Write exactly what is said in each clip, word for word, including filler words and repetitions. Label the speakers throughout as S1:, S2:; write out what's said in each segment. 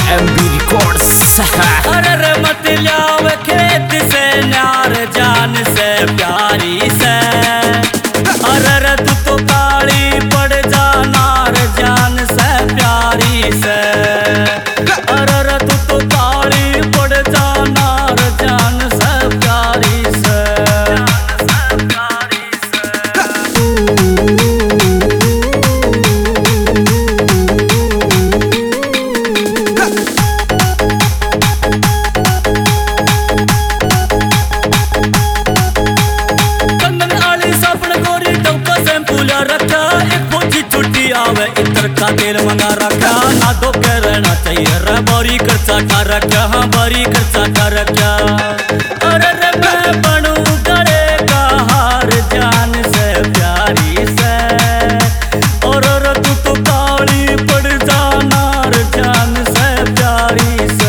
S1: M B records.
S2: अरे मत लाव खेत से नार जान से प्यारी से, अरे तू तो काली पड़ जा नार जान से प्यारी से, अरे तू तो काली पड़ जा नार जान से प्यारी से। रखा एक फौजी छुट्टी आवे इतर का तेल मंगा रखा ना दो के रहना चाहिए रे बारी खर्चा कर रखा, हाँ बारी खर्चा कर रखा। अरे रे मैं बनूं गले का हार जान से प्यारी से, और तू तो काली पड़ जा नार जान से प्यारी से।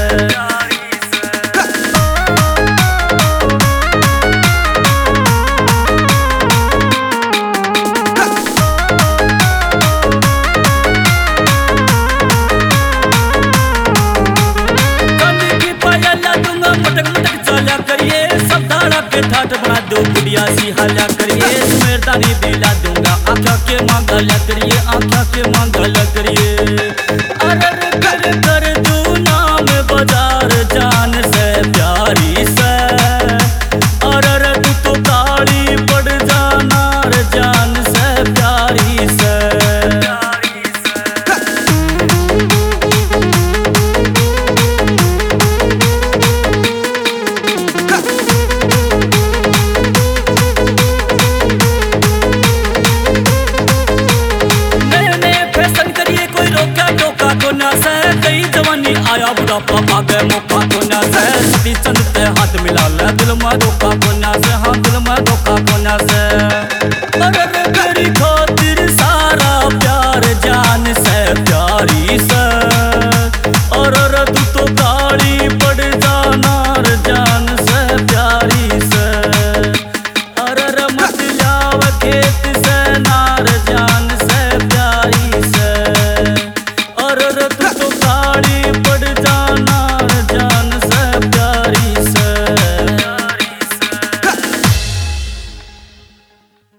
S2: मटक मटक चला करिए सब धारा पे ठाट बना दो गुड़िया सी हला करिए, सुमेरदानी दिला दूंगा आँखा के मांगला करिए, आँखा के मांगला करिए। अरे कर कर तू नाम बाजार जान से प्यारी से, अरे तू तो काली पड़ जा नार जान से प्यारी से। कई जवानी आया बुढ़ापा आ गए मौका को न से, सती चंद ते हाथ मिला ले दिल में धोखा को न से।